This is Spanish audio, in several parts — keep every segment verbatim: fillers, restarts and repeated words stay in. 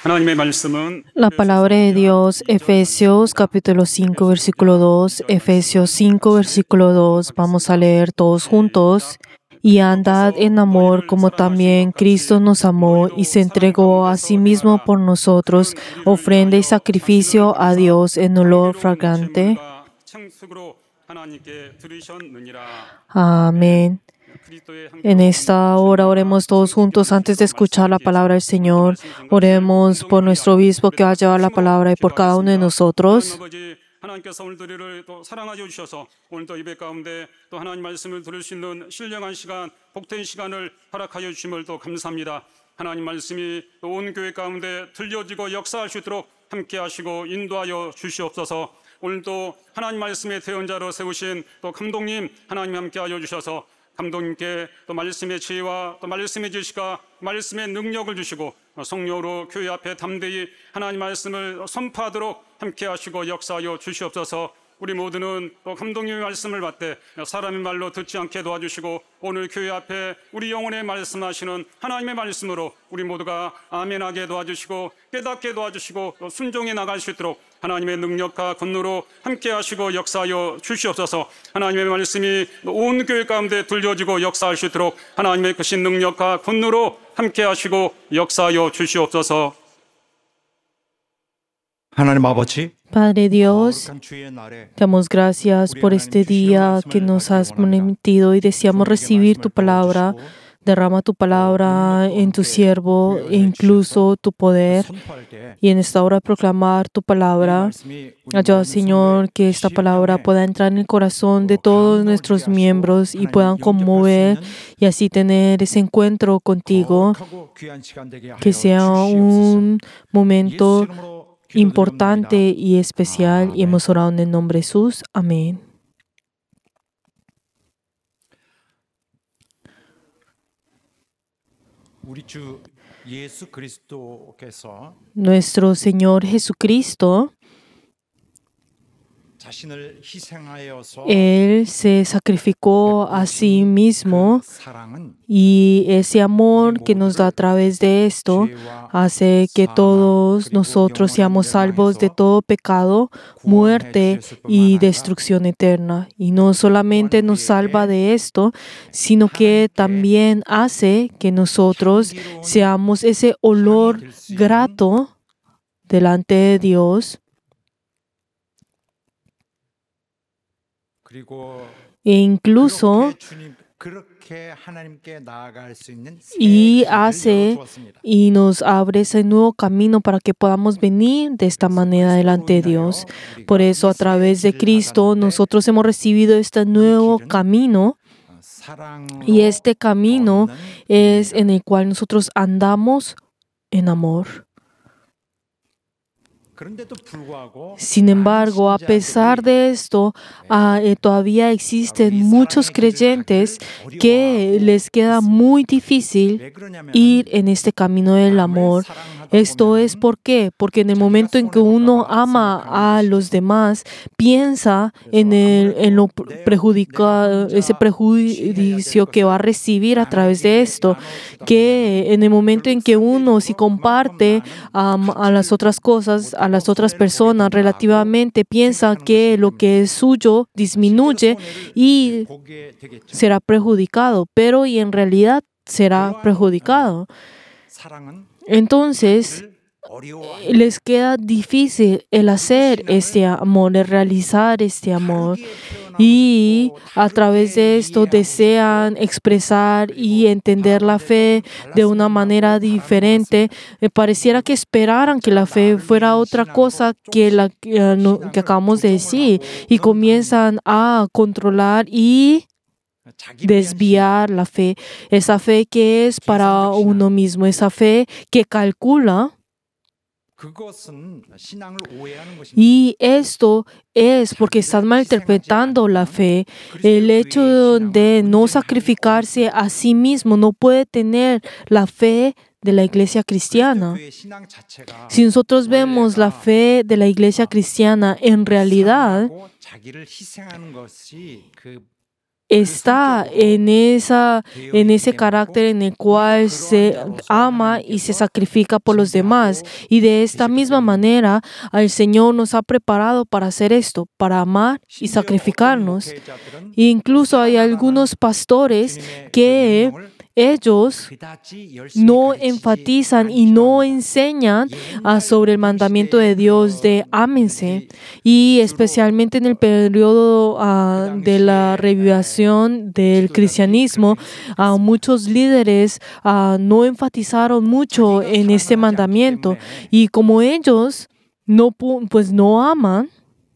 하나님의 말씀은 La palabra de Dios, Efesios capítulo cinco, versículo dos, Efesios cinco, versículo dos, vamos a leer todos juntos. Y andad en amor como también Cristo nos amó y se entregó a sí mismo por nosotros, ofrenda y sacrificio a Dios en olor fragante. Amén. En esta hora oremos todos juntos antes de escuchar la palabra del Señor. Oremos por nuestro obispo que va a llevar la palabra y por cada uno de nosotros. 하나님께서 오늘도 우리를 또 사랑하여 주셔서 오늘 또 예배 가운데 또 하나님 말씀을 들을 수 있는 신령한 시간, 복된 시간을 허락하여 주심을 또 감사합니다. 하나님 말씀이 또 온 교회 가운데 들려지고 역사할 수 있도록 함께 하시고 인도하여 주시옵소서. 오늘도 하나님 말씀의 대언자로 세우신 또 감독님 하나님 함께 하여 주셔서 감독님께 또 말씀의 지혜와 또 말씀의 지식과 말씀의 능력을 주시고 성령으로 교회 앞에 담대히 하나님 말씀을 선포하도록 함께 하시고 역사하여 주시옵소서. 우리 모두는 또 감독님의 말씀을 받되 사람의 말로 듣지 않게 도와주시고 오늘 교회 앞에 우리 영혼에 말씀하시는 하나님의 말씀으로 우리 모두가 아멘하게 도와주시고 깨닫게 도와주시고 또 순종해 나갈 수 있도록 하나님의 능력과 권능으로 함께 하시고 역사하여 주시옵소서. 하나님의 말씀이 온 교회 가운데 들려지고 역사할 수 있도록 하나님의 크신 능력과 권능으로 함께 하시고 역사하여 주시옵소서. 하나님 아버지, Padre Dios, damos gracias por este día que nos has permitido y deseamos recibir tu palabra. Derrama tu palabra en tu siervo e incluso tu poder. Y en esta hora proclamar tu palabra. Ayuda, Señor, que esta palabra pueda entrar en el corazón de todos nuestros miembros y puedan conmover y así tener ese encuentro contigo. Que sea un momento importante y especial, y hemos orado en el nombre de Jesús. Amén. Nuestro Señor Jesucristo, Él se sacrificó a sí mismo y ese amor que nos da a través de esto hace que todos nosotros seamos salvos de todo pecado, muerte y destrucción eterna. Y no solamente nos salva de esto, sino que también hace que nosotros seamos ese olor grato delante de Dios. E incluso y hace y nos abre ese nuevo camino para que podamos venir de esta manera delante de Dios. Por eso, a través de Cristo, nosotros hemos recibido este nuevo camino. Y este camino es en el cual nosotros andamos en amor. Sin embargo, a pesar de esto, uh, eh, todavía existen muchos creyentes que les queda muy difícil ir en este camino del amor. Esto es ¿por qué? Porque en el momento en que uno ama a los demás, piensa en, el, en lo perjudicado, ese prejuicio que va a recibir a través de esto, que en el momento en que uno si comparte um, a las otras cosas, a las otras personas relativamente, piensa que lo que es suyo disminuye y será perjudicado, pero y en realidad será perjudicado. Entonces, les queda difícil el hacer este amor, el realizar este amor. Y a través de esto desean expresar y entender la fe de una manera diferente. Me pareciera que esperaran que la fe fuera otra cosa que la que, no, que acabamos de decir. Y comienzan a controlar y desviar la fe. Esa fe que es para uno mismo, esa fe que calcula. Y esto es porque están malinterpretando la fe. El hecho de no sacrificarse a sí mismo no puede tener la fe de la iglesia cristiana. Si nosotros vemos la fe de la iglesia cristiana, en realidad está en, esa, en ese carácter en el cual se ama y se sacrifica por los demás. Y de esta misma manera, el Señor nos ha preparado para hacer esto, para amar y sacrificarnos. E incluso hay algunos pastores que ellos no enfatizan y no enseñan uh, sobre el mandamiento de Dios de ámense, y especialmente en el periodo uh, de la revivación del cristianismo, uh, muchos líderes uh, no enfatizaron mucho en este mandamiento, y como ellos no, pues no aman,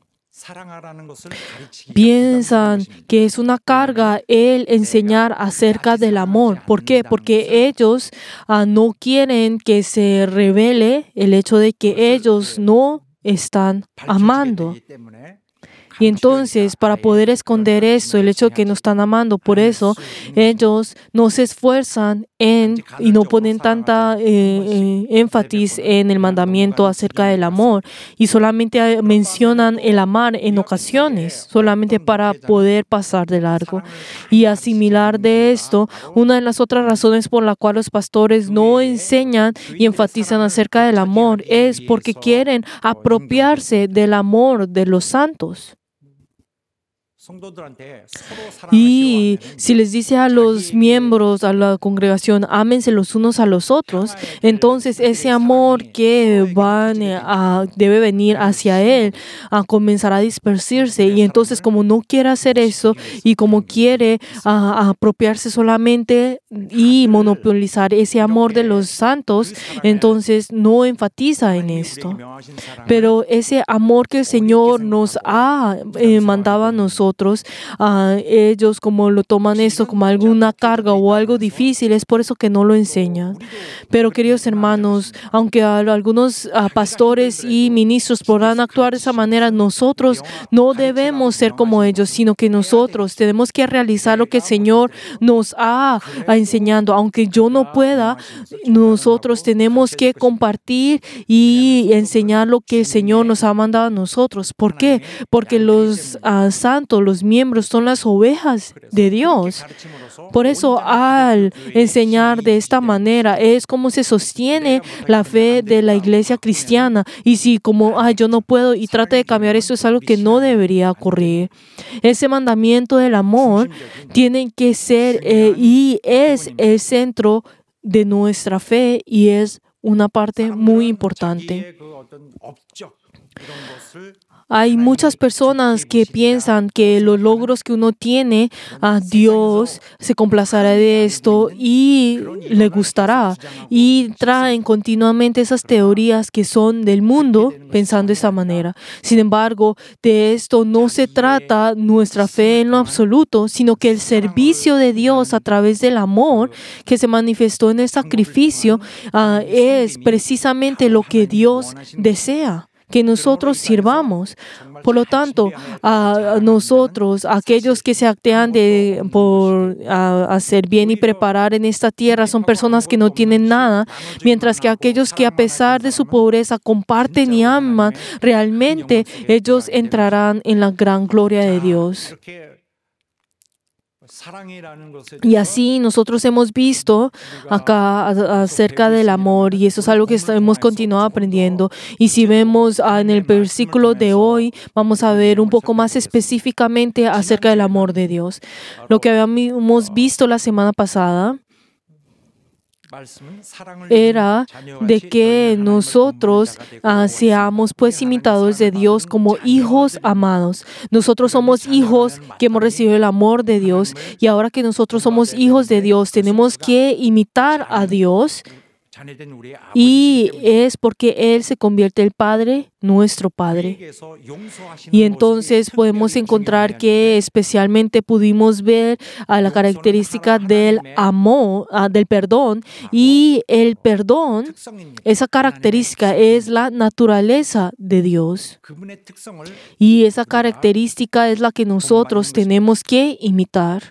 piensan que es una carga el enseñar acerca del amor. ¿Por qué? Porque ellos uh, no quieren que se revele el hecho de que ellos no están amando. Y entonces, para poder esconder esto, el hecho de que no están amando, por eso ellos no se esfuerzan en y no ponen tanta eh, eh, énfasis en el mandamiento acerca del amor, y solamente mencionan el amar en ocasiones, solamente para poder pasar de largo. Y asimilar de esto, una de las otras razones por la cual los pastores no enseñan y enfatizan acerca del amor es porque quieren apropiarse del amor de los santos. Y si les dice a los miembros, a la congregación, ámense los unos a los otros, entonces ese amor que van a, debe venir hacia él a comenzar a dispersarse. Y entonces, como no quiere hacer eso y como quiere a, a apropiarse solamente y monopolizar ese amor de los santos, entonces no enfatiza en esto. Pero ese amor que el Señor nos ha eh, mandado a nosotros, Uh, ellos como lo toman esto como alguna carga o algo difícil, es por eso que no lo enseñan. Pero queridos hermanos, aunque algunos uh, pastores y ministros podrán actuar de esa manera, nosotros no debemos ser como ellos, sino que nosotros tenemos que realizar lo que el Señor nos ha uh, enseñado. Aunque yo no pueda, nosotros tenemos que compartir y enseñar lo que el Señor nos ha mandado a nosotros. ¿Por qué? Porque los uh, santos, los miembros son las ovejas de Dios. Por eso, al enseñar de esta manera, es como se sostiene la fe de la iglesia cristiana. Y si como, ah, yo no puedo y trate de cambiar esto, es algo que no debería ocurrir. Ese mandamiento del amor tiene que ser eh, y es el centro de nuestra fe, y es una parte muy importante. Hay muchas personas que piensan que los logros que uno tiene, a Dios se complacerá de esto y le gustará. Y traen continuamente esas teorías que son del mundo pensando de esa manera. Sin embargo, de esto no se trata nuestra fe en lo absoluto, sino que el servicio de Dios a través del amor que se manifestó en el sacrificio uh, es precisamente lo que Dios desea que nosotros sirvamos. Por lo tanto, a nosotros, aquellos que se actean de, por a, hacer bien y preparar en esta tierra, son personas que no tienen nada, mientras que aquellos que a pesar de su pobreza comparten y aman, realmente ellos entrarán en la gran gloria de Dios. Y así nosotros hemos visto acá acerca del amor, y eso es algo que hemos continuado aprendiendo. Y si vemos en el versículo de hoy, vamos a ver un poco más específicamente acerca del amor de Dios. Lo que habíamos visto la semana pasada era de que nosotros uh, seamos pues imitadores de Dios como hijos amados. Nosotros somos hijos que hemos recibido el amor de Dios, y ahora que nosotros somos hijos de Dios, tenemos que imitar a Dios, y es porque Él se convierte en el Padre, nuestro Padre. Y entonces podemos encontrar que especialmente pudimos ver a la característica del amor, uh, del perdón, y el perdón, esa característica es la naturaleza de Dios. Y esa característica es la que nosotros tenemos que imitar.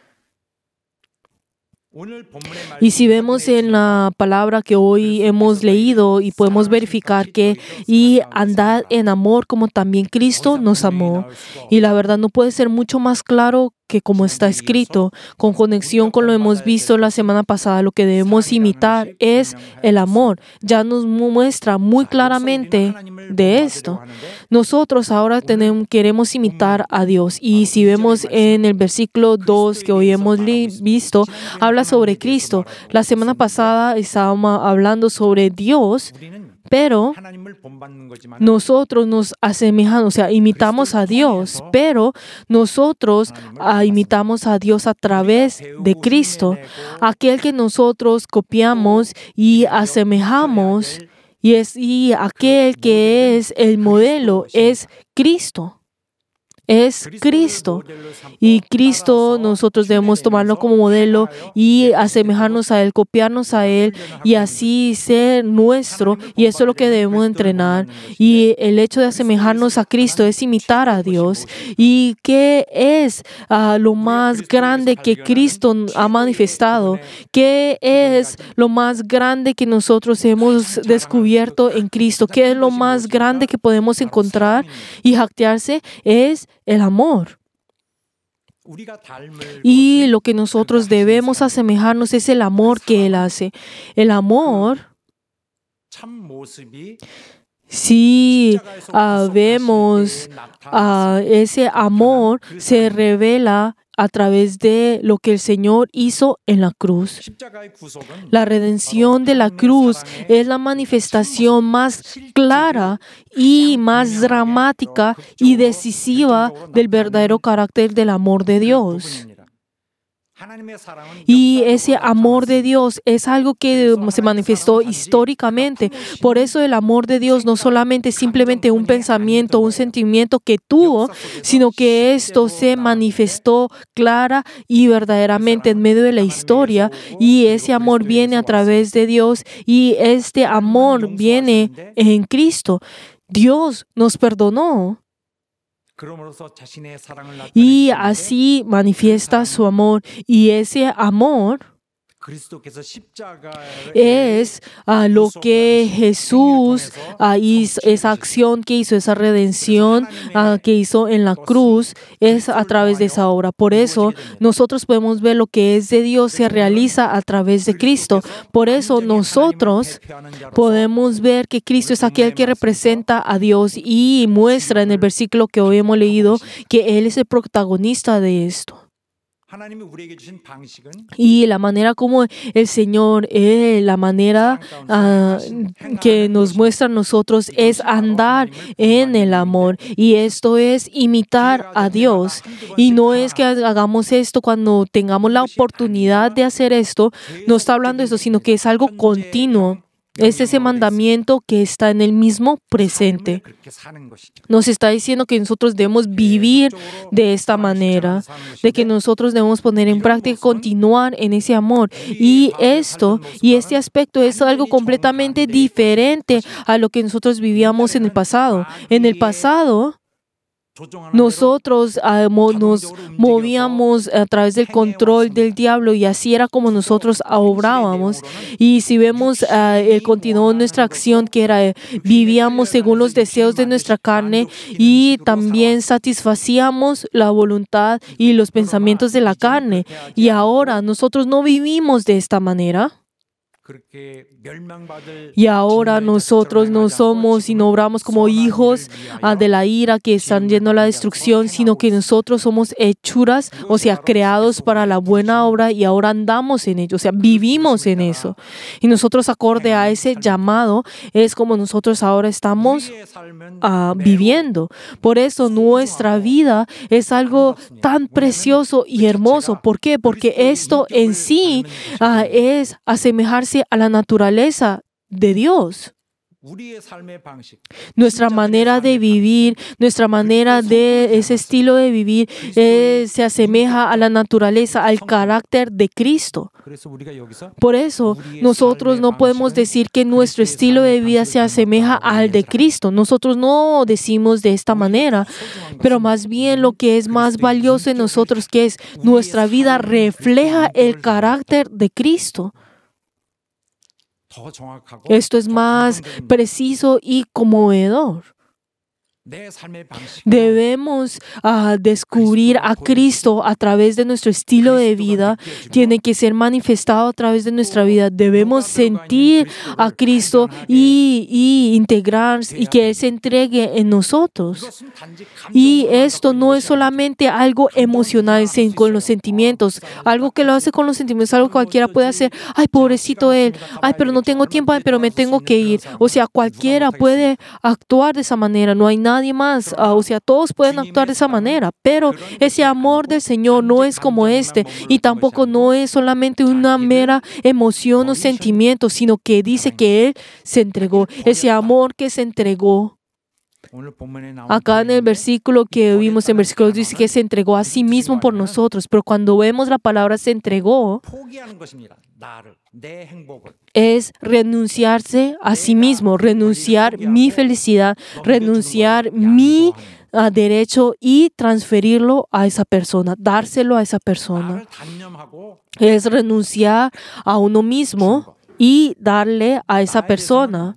Y si vemos en la palabra que hoy hemos leído, y podemos verificar que y andad en amor como también Cristo nos amó. Y la verdad no puede ser mucho más claro que como está escrito, con conexión con lo hemos visto la semana pasada, lo que debemos imitar es el amor. Ya nos muestra muy claramente de esto. Nosotros ahora tenemos, queremos imitar a Dios. Y si vemos en el versículo dos que hoy hemos visto, habla sobre Cristo. La semana pasada estábamos hablando sobre Dios, pero nosotros nos asemejamos, o sea, imitamos a Dios, pero nosotros ah, imitamos a Dios a través de Cristo, aquel que nosotros copiamos y asemejamos, y, es, y aquel que es el modelo es Cristo. Es Cristo. Y Cristo nosotros debemos tomarlo como modelo y asemejarnos a Él, copiarnos a Él y así ser nuestro. Y eso es lo que debemos entrenar. Y el hecho de asemejarnos a Cristo es imitar a Dios. ¿Y qué es uh, lo más grande que Cristo ha manifestado? ¿Qué es lo más grande que nosotros hemos descubierto en Cristo? ¿Qué es lo más grande que podemos encontrar y jactarse? Es el amor. Y lo que nosotros debemos asemejarnos es el amor que Él hace. El amor, si uh, vemos uh, ese amor, se revela a través de lo que el Señor hizo en la cruz. La redención de la cruz es la manifestación más clara y más dramática y decisiva del verdadero carácter del amor de Dios. Y ese amor de Dios es algo que se manifestó históricamente. Por eso el amor de Dios no solamente es simplemente un pensamiento, un sentimiento que tuvo, sino que esto se manifestó clara y verdaderamente en medio de la historia. Y ese amor viene a través de Dios y este amor viene en Cristo. Dios nos perdonó. Y así manifiesta su amor. Y ese amor es uh, lo que Jesús uh, hizo, esa acción que hizo, esa redención uh, que hizo en la cruz, es a través de esa obra. Por eso nosotros podemos ver lo que es de Dios se realiza a través de Cristo. Por eso nosotros podemos ver que Cristo es aquel que representa a Dios y muestra en el versículo que hoy hemos leído que Él es el protagonista de esto. Y la manera como el Señor, eh, la manera uh, que nos muestra a nosotros es andar en el amor. Y esto es imitar a Dios. Y no es que hagamos esto cuando tengamos la oportunidad de hacer esto. No está hablando de eso, sino que es algo continuo. Es ese mandamiento que está en el mismo presente. Nos está diciendo que nosotros debemos vivir de esta manera, de que nosotros debemos poner en práctica, continuar en ese amor. Y esto y este aspecto es algo completamente diferente a lo que nosotros vivíamos en el pasado. En el pasado, nosotros uh, mo- nos movíamos a través del control del diablo y así era como nosotros obrábamos. Y si vemos uh, el continuo de nuestra acción, que era eh, vivíamos según los deseos de nuestra carne y también satisfacíamos la voluntad y los pensamientos de la carne. Y ahora nosotros no vivimos de esta manera. Y ahora nosotros no somos y no obramos como hijos uh, de la ira que están yendo a la destrucción, sino que nosotros somos hechuras, o sea, creados para la buena obra y ahora andamos en ello, o sea, vivimos en eso. Y nosotros, acorde a ese llamado, es como nosotros ahora estamos uh, viviendo. Por eso nuestra vida es algo tan precioso y hermoso. ¿Por qué? Porque esto en sí uh, es asemejarse a la naturaleza de Dios. Nuestra manera de vivir, nuestra manera de ese estilo de vivir eh, se asemeja a la naturaleza, al carácter de Cristo. Por eso nosotros no podemos decir que nuestro estilo de vida se asemeja al de Cristo. Nosotros no decimos de esta manera, pero más bien lo que es más valioso en nosotros, que es nuestra vida refleja el carácter de Cristo. Esto es más preciso y conmovedor. Debemos uh, descubrir a Cristo a través de nuestro estilo de vida. Tiene que ser manifestado a través de nuestra vida. Debemos sentir a Cristo y, y integrar y que Él se entregue en nosotros. Y esto no es solamente algo emocional con los sentimientos, algo que lo hace con los sentimientos, algo que cualquiera puede hacer. Ay, pobrecito él. Ay, pero no tengo tiempo, ay, pero me tengo que ir. O sea, cualquiera puede actuar de esa manera. No hay nadie más. Uh, o sea, todos pueden actuar de esa manera. Pero ese amor del Señor no es como este. Y tampoco no es solamente una mera emoción o sentimiento, sino que dice que Él se entregó. Ese amor que se entregó. Acá en el versículo que vimos, en versículo dice que se entregó a sí mismo por nosotros, pero cuando vemos la palabra se entregó, es renunciarse a sí mismo, renunciar mi felicidad, renunciar mi uh, derecho y transferirlo a esa persona, dárselo a esa persona. Es renunciar a uno mismo y darle a esa persona.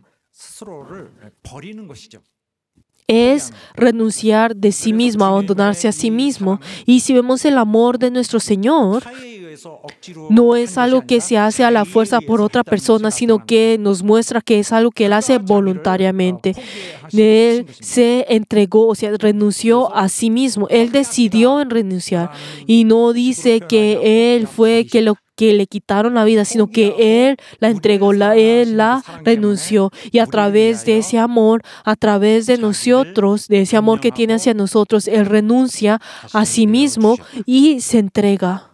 Es renunciar de sí mismo, abandonarse a sí mismo. Y si vemos el amor de nuestro Señor, no es algo que se hace a la fuerza por otra persona, sino que nos muestra que es algo que Él hace voluntariamente. Él se entregó, o sea, renunció a sí mismo. Él decidió en renunciar. Y no dice que Él fue que lo que le quitaron la vida, sino que Él la entregó, la, Él la renunció. Y a través de ese amor, a través de nosotros, de ese amor que tiene hacia nosotros, Él renuncia a sí mismo y se entrega.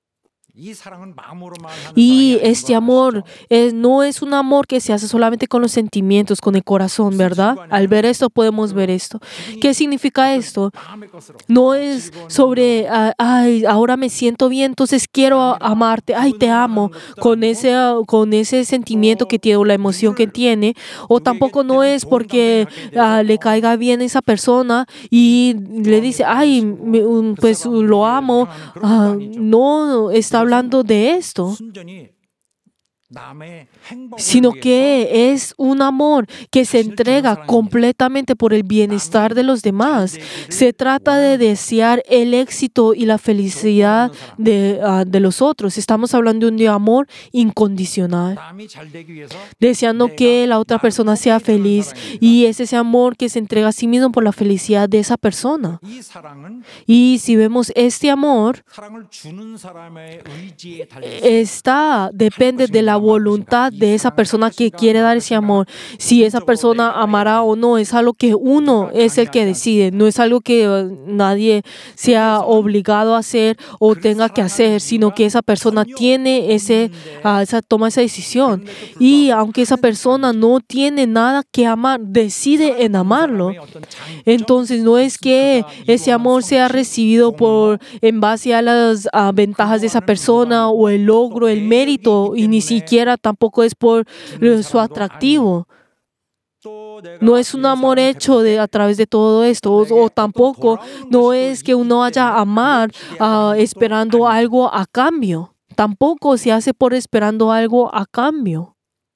Y este amor es, no es un amor que se hace solamente con los sentimientos, con el corazón, ¿verdad? Al ver esto podemos ver esto. ¿Qué significa esto? No es sobre, uh, ay, ahora me siento bien, entonces quiero amarte, ay, te amo, con ese, uh, con ese sentimiento que tiene o la emoción que tiene. O tampoco no es porque uh, le caiga bien esa persona y le dice, ay, me, um, pues lo amo. Uh, no está hablando de esto, sino que es un amor que se entrega completamente por el bienestar de los demás. Se trata de desear el éxito y la felicidad de, uh, de los otros. Estamos hablando de un amor incondicional, deseando que la otra persona sea feliz, y es ese amor que se entrega a sí mismo por la felicidad de esa persona. Y si vemos este amor, está, depende de la voluntad de esa persona que quiere dar ese amor. Si esa persona amará o no, es algo que uno es el que decide. No es algo que uh, nadie sea obligado a hacer o tenga que hacer, sino que esa persona tiene ese, uh, esa, toma esa decisión. Y aunque esa persona no tiene nada que amar, decide en amarlo. Entonces no es que ese amor sea recibido por, en base a las uh, ventajas de esa persona o el logro, el mérito, y ni siquiera tampoco es por uh, su atractivo. No es un amor hecho de, a través de todo esto, o, o tampoco no es que uno vaya a amar uh, esperando algo a cambio. Tampoco se hace por esperando algo a cambio.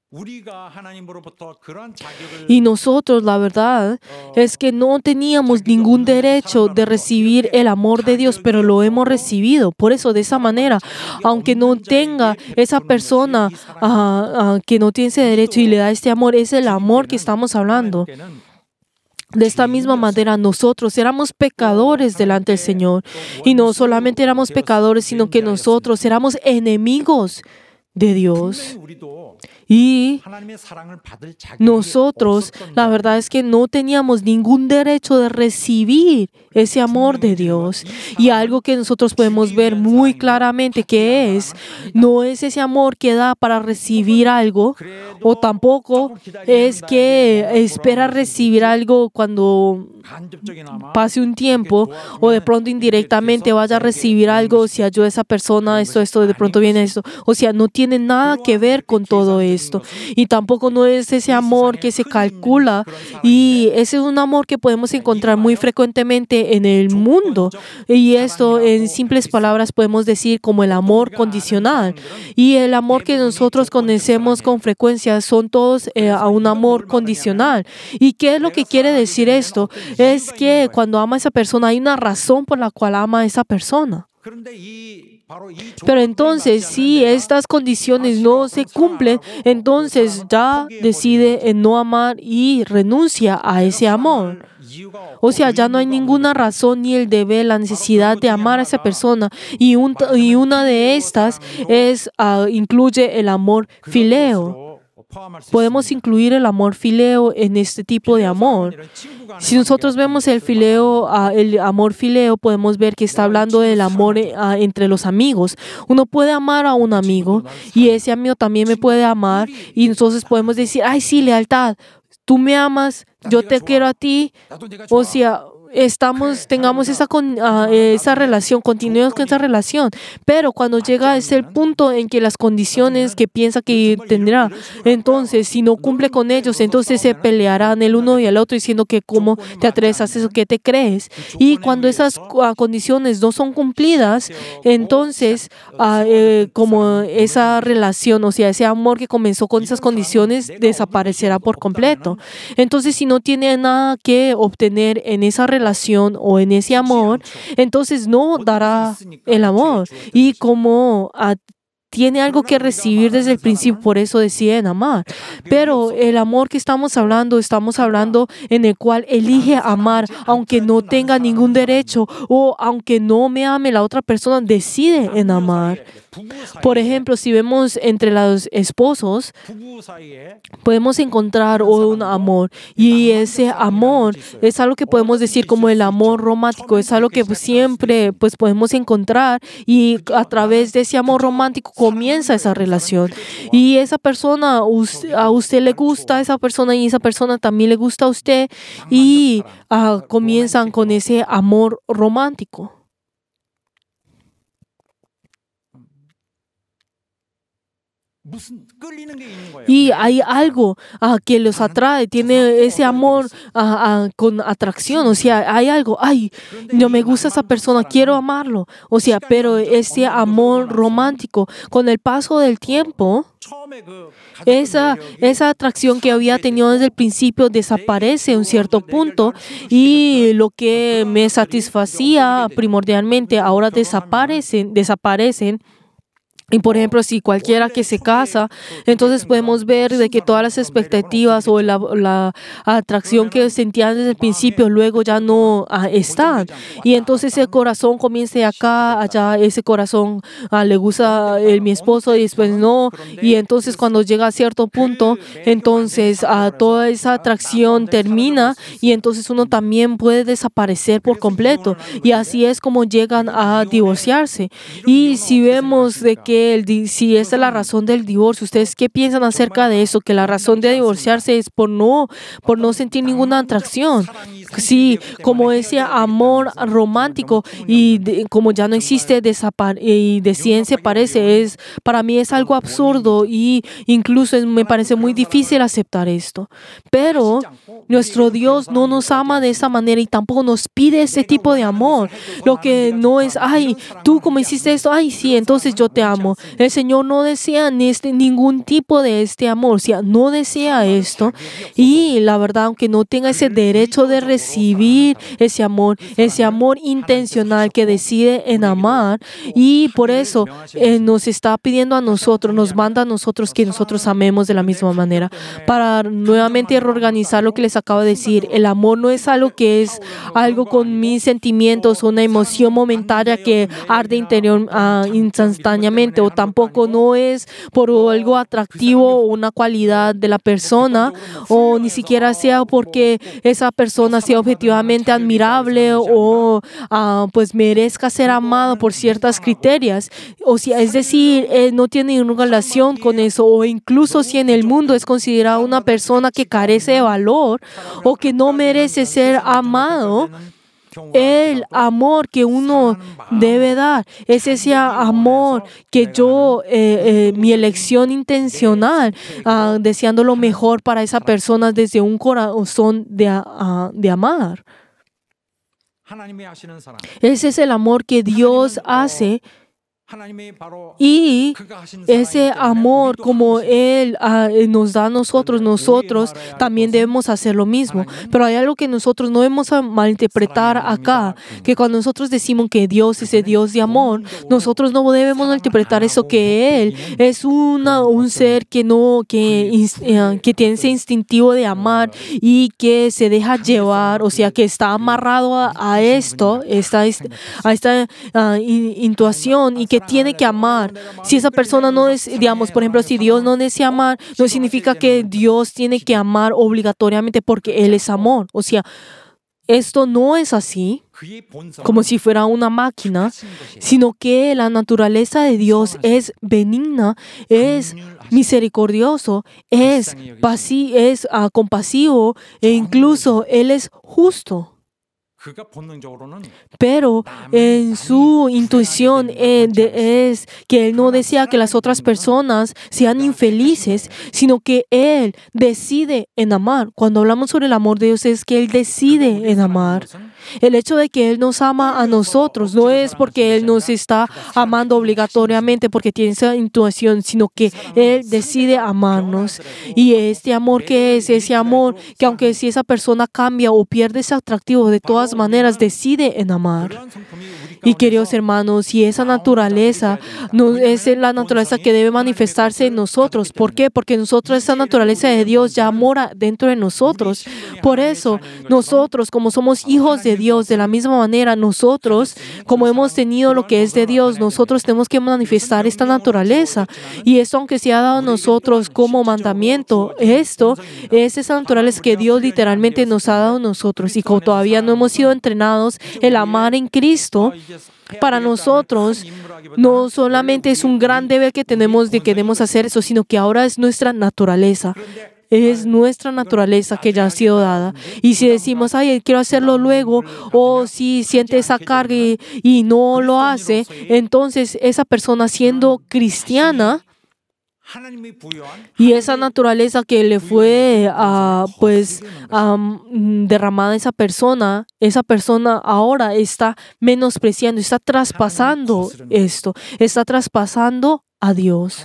Y nosotros, la verdad, es que no teníamos ningún derecho de recibir el amor de Dios, pero lo hemos recibido. Por eso, de esa manera, aunque no tenga esa persona uh, uh, que no tiene ese derecho y le da este amor, es el amor que estamos hablando. De esta misma manera, nosotros éramos pecadores delante del Señor. Y no solamente éramos pecadores, sino que nosotros éramos enemigos de Dios. Y nosotros, la verdad es que no teníamos ningún derecho de recibir ese amor de Dios. Y algo que nosotros podemos ver muy claramente que es, no es ese amor que da para recibir algo, o tampoco es que espera recibir algo cuando pase un tiempo, o de pronto indirectamente vaya a recibir algo, si ayuda a esa persona, esto, esto, de pronto viene esto. O sea, no tiene nada que ver con todo esto. esto. Y tampoco no es ese amor que se calcula. Y ese es un amor que podemos encontrar muy frecuentemente en el mundo. Y esto, en simples palabras, podemos decir como el amor condicional. Y el amor que nosotros conocemos con frecuencia son todos eh, a un amor condicional. ¿Y qué es lo que quiere decir esto? Es que cuando ama a esa persona hay una razón por la cual ama a esa persona. Pero entonces, si estas condiciones no se cumplen, entonces ya decide en no amar y renuncia a ese amor. O sea, ya no hay ninguna razón ni el deber, la necesidad de amar a esa persona. Y, un, y una de estas es, uh, incluye el amor fileo. Podemos incluir el amor fileo en este tipo de amor. Si nosotros vemos el fileo, uh, el amor fileo, podemos ver que está hablando del amor uh, entre los amigos. Uno puede amar a un amigo y ese amigo también me puede amar y entonces podemos decir, ay, sí, lealtad. Tú me amas, yo te quiero a ti. O sea, estamos, tengamos esa, con, uh, esa relación, continuemos con esa relación. Pero cuando llega a ese punto en que las condiciones que piensa que tendrá, entonces si no cumple con ellos, entonces se pelearán el uno y el otro diciendo que cómo te atreves a hacer eso, qué te crees. Y cuando esas uh, condiciones no son cumplidas, entonces uh, eh, como esa relación, o sea, ese amor que comenzó con esas condiciones desaparecerá por completo. Entonces, si no tiene nada que obtener en esa relación, relación o en ese amor, entonces no dará el amor. Y como uh, tiene algo que recibir desde el principio, por eso deciden amar. Pero el amor que estamos hablando, estamos hablando en el cual elige amar, aunque no tenga ningún derecho o aunque no me ame la otra persona, decide en amar. Por ejemplo, si vemos entre los esposos, podemos encontrar un amor y ese amor es algo que podemos decir como el amor romántico, es algo que siempre pues, podemos encontrar y a través de ese amor romántico comienza esa relación y esa persona, a usted le gusta a esa persona y esa persona también le gusta a usted y uh, comienzan con ese amor romántico. Y hay algo uh, que los atrae, tiene ese amor uh, uh, con atracción, o sea, hay algo, ay, no me gusta esa persona, quiero amarlo, o sea, pero ese amor romántico, con el paso del tiempo, esa, esa atracción que había tenido desde el principio desaparece en un cierto punto y lo que me satisfacía primordialmente ahora desaparecen, desaparecen. Y por ejemplo, si cualquiera que se casa, entonces podemos ver de que todas las expectativas o la, la atracción que sentían desde el principio luego ya no uh, están. Y entonces el corazón comienza de acá, allá, ese corazón uh, le gusta el, mi esposo y después no. Y entonces cuando llega a cierto punto, entonces uh, toda esa atracción termina y entonces uno también puede desaparecer por completo. Y así es como llegan a divorciarse. Y si vemos de que El, si esa es la razón del divorcio, ¿ustedes qué piensan acerca de eso? Que la razón de divorciarse es por no, por no sentir ninguna atracción. Sí, como ese amor romántico y de, como ya no existe y deciden separarse, es, para mí es algo absurdo y incluso es, me parece muy difícil aceptar esto. Pero nuestro Dios no nos ama de esa manera y tampoco nos pide ese tipo de amor. Lo que no es, ay, tú como hiciste esto, ay, sí, entonces yo te amo. El Señor no desea ni este, ningún tipo de este amor, o sea, no desea esto. Y la verdad, aunque no tenga ese derecho de recibir ese amor, ese amor intencional que decide en amar, y por eso eh, nos está pidiendo a nosotros, nos manda a nosotros que nosotros amemos de la misma manera. Para nuevamente reorganizar lo que les acabo de decir, el amor no es algo que es algo con mis sentimientos, una emoción momentánea que arde interior uh, instantáneamente, o tampoco no es por algo atractivo o una cualidad de la persona, o ni siquiera sea porque esa persona sea objetivamente admirable o uh, pues merezca ser amado por ciertas criterios. O sea, es decir, eh, no tiene ninguna relación con eso, o incluso si en el mundo es considerada una persona que carece de valor o que no merece ser amado, El amor que uno debe dar es ese amor que yo, eh, eh, mi elección intencional, uh, deseando lo mejor para esa persona desde un corazón de, uh, de amar. Ese es el amor que Dios hace. Y ese amor como Él uh, nos da a nosotros, nosotros también debemos hacer lo mismo. Pero hay algo que nosotros no debemos malinterpretar acá, que cuando nosotros decimos que Dios es el Dios de amor, nosotros no debemos malinterpretar eso, que Él es una, un ser que, no, que, uh, que tiene ese instintivo de amar y que se deja llevar, o sea, que está amarrado a, a esto, esta, a esta uh, intuición, y que tiene que amar. Si esa persona no es, digamos, por ejemplo, si Dios no desea amar, no significa que Dios tiene que amar obligatoriamente porque Él es amor. O sea, esto no es así, como si fuera una máquina, sino que la naturaleza de Dios es benigna, es misericordioso, es, pasi- es uh, compasivo e incluso Él es justo. Pero en su intuición eh, de, es que Él no desea que las otras personas sean infelices, sino que Él decide en amar. Cuando hablamos sobre el amor de Dios es que Él decide en amar. El hecho de que Él nos ama a nosotros no es porque Él nos está amando obligatoriamente porque tiene esa intuición, sino que Él decide amarnos. Y este amor que es, ese amor que aunque si esa persona cambia o pierde ese atractivo, de todas maneras decide en amar. Y queridos hermanos, y esa naturaleza no es la naturaleza que debe manifestarse en nosotros. ¿Por qué? Porque nosotros, esa naturaleza de Dios ya mora dentro de nosotros. Por eso, nosotros, como somos hijos de Dios, de la misma manera, nosotros, como hemos tenido lo que es de Dios, nosotros tenemos que manifestar esta naturaleza. Y esto, aunque se ha dado a nosotros como mandamiento, esto es esa naturaleza que Dios literalmente nos ha dado a nosotros. Y como todavía no hemos sido entrenados, el amar en Cristo, para nosotros no solamente es un gran deber que tenemos de que debemos hacer eso, sino que ahora es nuestra naturaleza. Es nuestra naturaleza que ya ha sido dada. Y si decimos, ay, quiero hacerlo luego, o si siente esa carga y, y no lo hace, entonces esa persona, siendo cristiana, y esa naturaleza que le fue uh, pues um, derramada a esa persona, esa persona ahora está menospreciando, está traspasando esto, está traspasando a Dios.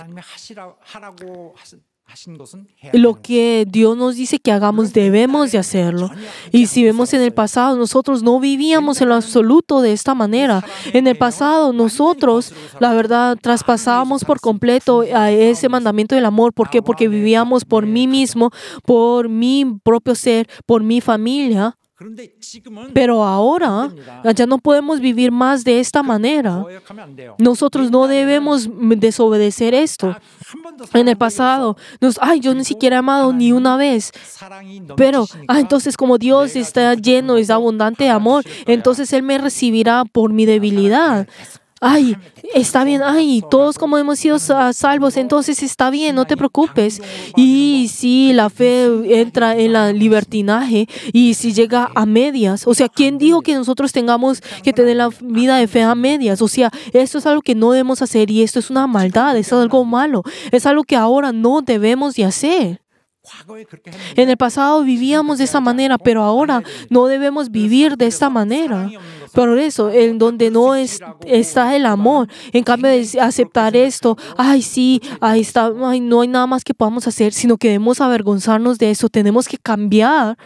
Lo que Dios nos dice que hagamos, debemos de hacerlo. Y si vemos en el pasado, nosotros no vivíamos en lo absoluto de esta manera. En el pasado, nosotros, la verdad, traspasábamos por completo a ese mandamiento del amor. ¿Por qué? Porque vivíamos por mí mismo, por mi propio ser, por mi familia. Pero ahora ya no podemos vivir más de esta manera. Nosotros no debemos desobedecer esto. En el pasado, nos, ay, yo ni siquiera he amado ni una vez. Pero, ah, entonces como Dios está lleno, es abundante de amor, entonces Él me recibirá por mi debilidad. Ay, está bien, ay, todos como hemos sido salvos, entonces está bien, no te preocupes. Y si la fe entra en la libertinaje y si llega a medias, o sea, ¿quién dijo que nosotros tengamos que tener la vida de fe a medias? O sea, esto es algo que no debemos hacer y esto es una maldad, esto es algo malo, es algo que ahora no debemos de hacer. En el pasado vivíamos de esa manera, pero ahora no debemos vivir de esta manera. Por eso, en donde no es, está el amor, en cambio de aceptar esto, ay sí, ahí está, ay, no hay nada más que podamos hacer, sino que debemos avergonzarnos de eso, tenemos que cambiar.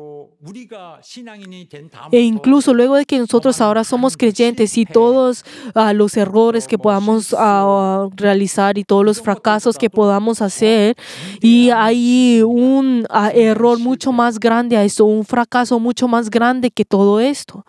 E incluso luego de que nosotros ahora somos creyentes y todos uh, los errores que podamos uh, realizar y todos los fracasos que podamos hacer, y hay un uh, error mucho más grande a esto, un fracaso mucho más grande que todo esto.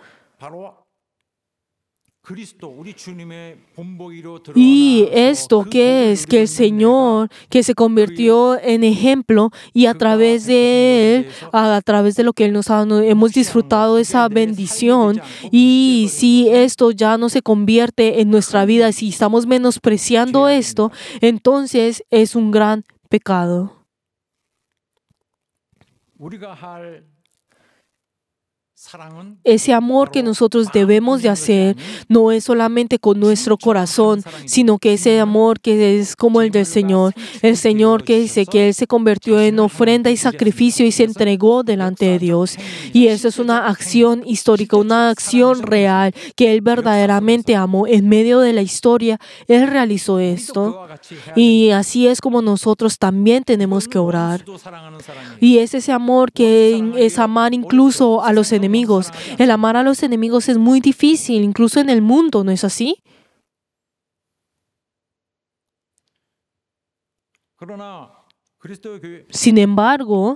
Y esto que es que el Señor, que se convirtió en ejemplo y a través de Él, a través de lo que Él nos ha dado, hemos disfrutado esa bendición. Y si esto ya no se convierte en nuestra vida, si estamos menospreciando esto, entonces es un gran pecado. Ese amor que nosotros debemos de hacer no es solamente con nuestro corazón, sino que ese amor que es como el del Señor. El Señor que dice que Él se convirtió en ofrenda y sacrificio y se entregó delante de Dios. Y eso es una acción histórica, una acción real que Él verdaderamente amó. En medio de la historia, Él realizó esto. Y así es como nosotros también tenemos que orar. Y es ese amor que es amar incluso a los enemigos. El amar a los enemigos es muy difícil, incluso en el mundo, ¿no es así? Sin embargo,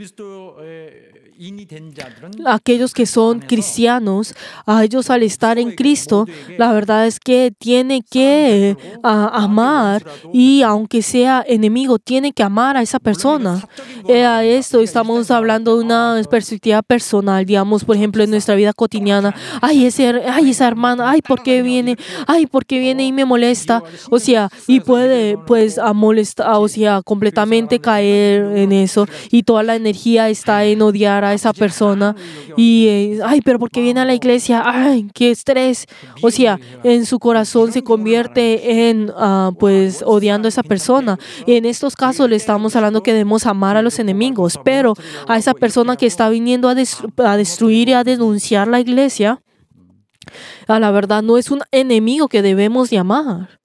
aquellos que son cristianos, a ellos al estar en Cristo, la verdad es que tiene que uh, amar, y aunque sea enemigo, tiene que amar a esa persona. Eh, a esto estamos hablando de una perspectiva personal, digamos, por ejemplo, en nuestra vida cotidiana. Ay, ese, ay, esa hermana, ay, ¿por qué viene? Ay, ¿por qué viene y me molesta? O sea, y puede, pues, a molestar, o sea, completamente caer en eso, y toda la energía está en odiar a esa persona. Y, eh, ay, pero ¿por qué viene a la iglesia? Ay, qué estrés. O sea, en su corazón se convierte en, uh, pues, odiando a esa persona. Y en estos casos le estamos hablando que debemos amar a los enemigos, pero a esa persona que está viniendo a, destru- a destruir y a denunciar la iglesia, a la verdad no es un enemigo que debemos llamar.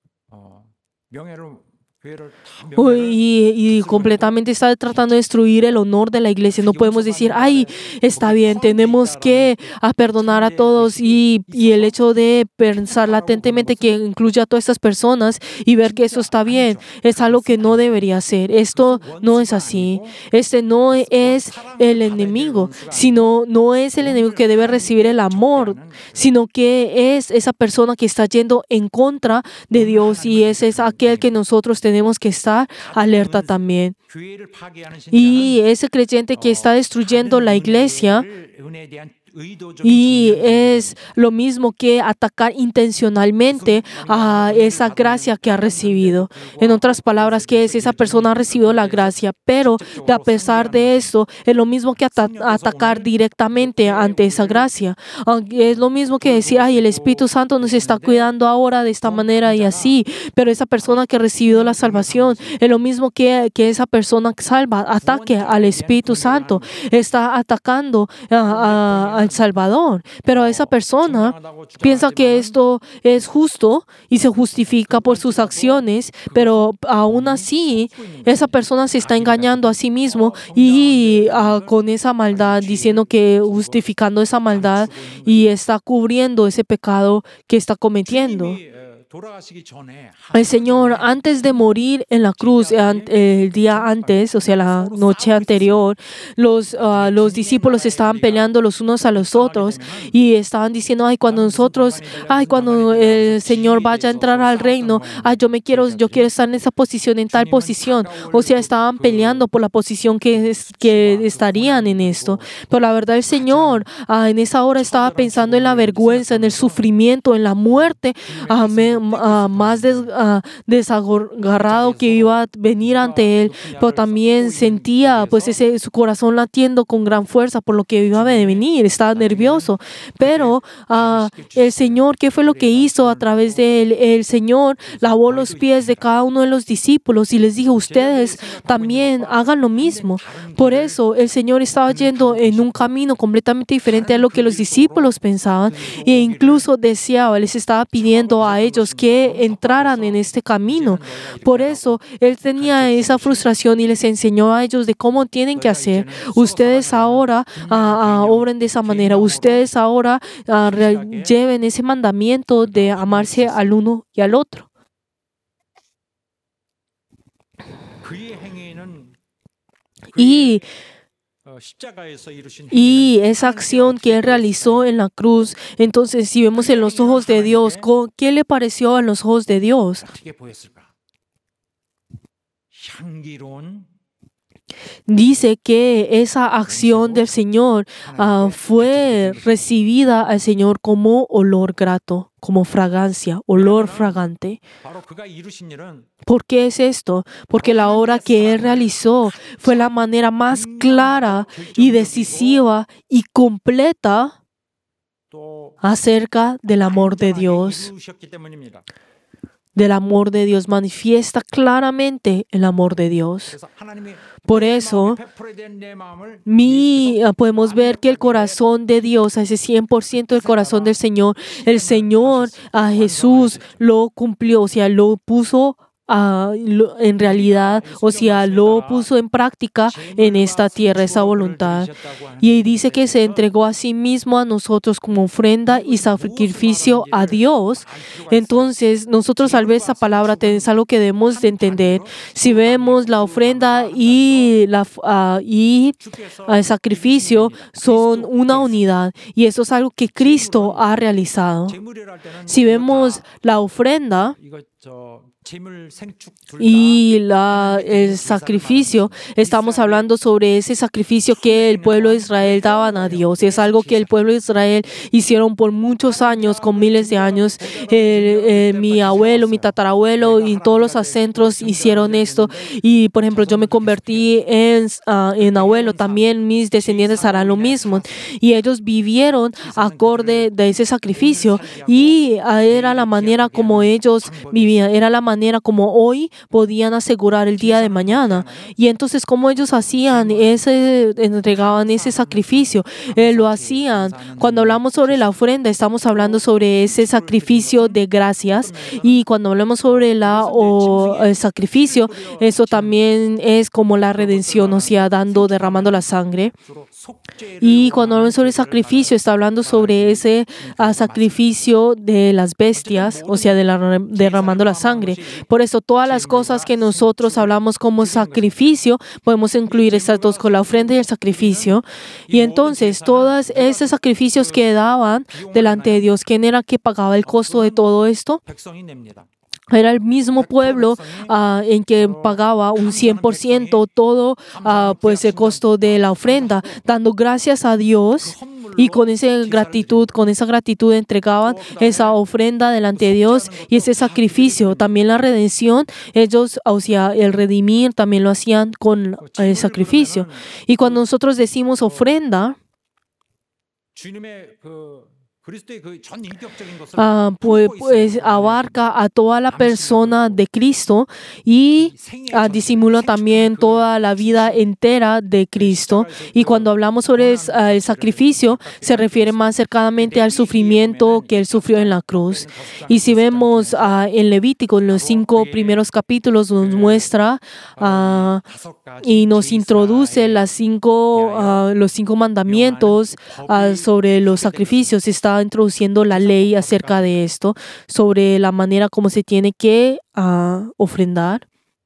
Y, y completamente está tratando de destruir el honor de la iglesia. No podemos decir, ay, está bien, tenemos que a perdonar a todos, y, y el hecho de pensar latentemente que incluye a todas estas personas y ver que eso está bien, es algo que no debería ser. Esto no es así. Este no es el enemigo, sino no es el enemigo que debe recibir el amor, sino que es esa persona que está yendo en contra de Dios, y ese es aquel que nosotros tenemos que estar alerta también. Y ese creyente que está destruyendo la iglesia, y es lo mismo que atacar intencionalmente a esa gracia que ha recibido. En otras palabras, que es esa persona ha recibido la gracia, pero a pesar de eso, es lo mismo que ata- atacar directamente ante esa gracia. Es lo mismo que decir, ay, el Espíritu Santo nos está cuidando ahora de esta manera y así, pero esa persona que ha recibido la salvación, es lo mismo que, que esa persona salva, ataque al Espíritu Santo, está atacando a, a al Salvador, pero esa persona piensa que esto es justo y se justifica por sus acciones, pero aún así esa persona se está engañando a sí mismo y uh, con esa maldad, diciendo que justificando esa maldad, y está cubriendo ese pecado que está cometiendo. El Señor, antes de morir en la cruz, el día antes, o sea, la noche anterior, los, uh, los discípulos estaban peleando los unos a los otros y estaban diciendo, ay, cuando nosotros, ay, cuando el Señor vaya a entrar al reino, ay, yo me quiero, yo quiero estar en esa posición, en tal posición. O sea, estaban peleando por la posición que, es, que estarían en esto. Pero la verdad, el Señor uh, en esa hora estaba pensando en la vergüenza, en el sufrimiento, en la muerte, uh, me, Uh, más des, uh, desagarrado que iba a venir ante él, pero también sentía pues ese su corazón latiendo con gran fuerza por lo que iba a venir. Estaba nervioso, pero uh, el Señor, ¿qué fue lo que hizo a través de él? El Señor lavó los pies de cada uno de los discípulos y les dijo, ustedes también hagan lo mismo. Por eso el Señor estaba yendo en un camino completamente diferente a lo que los discípulos pensaban, e incluso deseaba, les estaba pidiendo a ellos que entraran en este camino. Por eso Él tenía esa frustración y les enseñó a ellos de cómo tienen que hacer. Ustedes ahora uh, uh, obren de esa manera. Ustedes ahora uh, re- lleven ese mandamiento de amarse al uno y al otro. Y Y esa acción que Él realizó en la cruz, entonces si vemos en los ojos de Dios, ¿qué le pareció en los ojos de Dios? dice que esa acción del Señor uh, fue recibida al Señor como olor grato, como fragancia, olor fragante. ¿Por qué es esto? Porque la obra que Él realizó fue la manera más clara y decisiva y completa acerca del amor de Dios. Del amor de Dios, manifiesta claramente el amor de Dios. Por eso, mi, podemos ver que el corazón de Dios, ese cien por ciento del corazón del Señor, el Señor a Jesús lo cumplió, o sea, lo puso Uh, lo, en realidad, o sea, lo puso en práctica en esta tierra, esa voluntad. Y dice que se entregó a sí mismo a nosotros como ofrenda y sacrificio a Dios. Entonces, nosotros al ver esa palabra es algo que debemos de entender. Si vemos la ofrenda y, la, uh, y el sacrificio son una unidad, y eso es algo que Cristo ha realizado. Si vemos la ofrenda y la, el sacrificio, estamos hablando sobre ese sacrificio que el pueblo de Israel daban a Dios. Es algo que el pueblo de Israel hicieron por muchos años, con miles de años. El, el, mi abuelo, mi tatarabuelo y todos los ancestros hicieron esto. Y, por ejemplo, yo me convertí en, uh, en abuelo. También mis descendientes harán lo mismo. Y ellos vivieron acorde de ese sacrificio. Y uh, era la manera como ellos vivían. Era la manera manera como hoy podían asegurar el día de mañana. Y entonces, ¿cómo ellos hacían ese, entregaban ese sacrificio? Eh, lo hacían. Cuando hablamos sobre la ofrenda, estamos hablando sobre ese sacrificio de gracias. Y cuando hablamos sobre la, o, el sacrificio, eso también es como la redención, o sea, dando, derramando la sangre. Y cuando hablamos sobre sacrificio, está hablando sobre ese uh, sacrificio de las bestias, o sea, de la, derramando la sangre. Por eso, todas las cosas que nosotros hablamos como sacrificio, podemos incluir estas dos, con la ofrenda y el sacrificio. Y entonces, todos esos sacrificios que daban delante de Dios, ¿quién era que pagaba el costo de todo esto? Era el mismo pueblo uh, en que pagaba un cien por ciento todo uh, pues el costo de la ofrenda, dando gracias a Dios. Y con esa gratitud, con esa gratitud entregaban esa ofrenda delante de Dios y ese sacrificio. También la redención, ellos, o sea, el redimir también lo hacían con el sacrificio. Y cuando nosotros decimos ofrenda, Uh, pues, pues abarca a toda la persona de Cristo y uh, disimula también toda la vida entera de Cristo. Y cuando hablamos sobre el, uh, el sacrificio, se refiere más cercanamente al sufrimiento que Él sufrió en la cruz. Y si vemos uh, en Levítico, en los cinco primeros capítulos, nos muestra uh, y nos introduce las cinco, uh, los cinco mandamientos uh, sobre los sacrificios. Está introduciendo la ley acerca de esto, sobre la manera como se tiene que uh, ofrendar.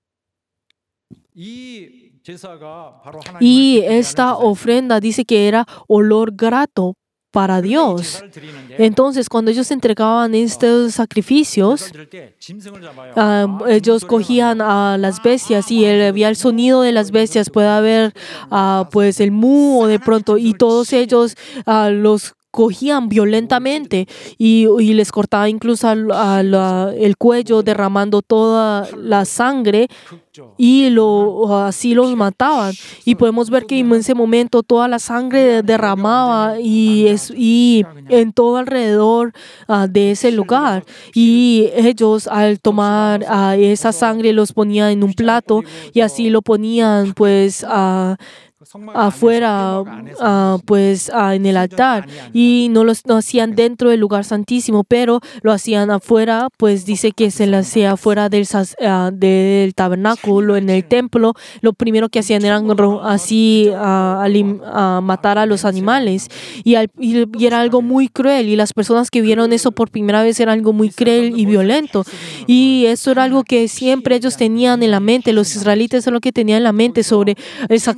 Y esta ofrenda dice que era olor grato para Dios. Entonces, cuando ellos entregaban estos sacrificios, uh, ellos cogían a las bestias y el, había el sonido de las bestias, puede haber uh, pues el mu o de pronto, y todos ellos uh, los cogían violentamente y, y les cortaba incluso al, al, al, el cuello, derramando toda la sangre, y lo, así los mataban. Y podemos ver que en ese momento toda la sangre derramaba y, es, y en todo alrededor uh, de ese lugar. Y ellos, al tomar uh, esa sangre, los ponían en un plato y así lo ponían pues uh, afuera, uh, pues uh, en el altar, y no lo no hacían dentro del lugar santísimo, pero lo hacían afuera. Pues dice que se lo hacía afuera del, uh, del tabernáculo, en el templo. Lo primero que hacían era así uh, alim, uh, matar a los animales, y, al, y, y era algo muy cruel, y las personas que vieron eso por primera vez era algo muy cruel y violento, y eso era algo que siempre ellos tenían en la mente. Los israelitas es lo que tenían en la mente sobre el sacrificio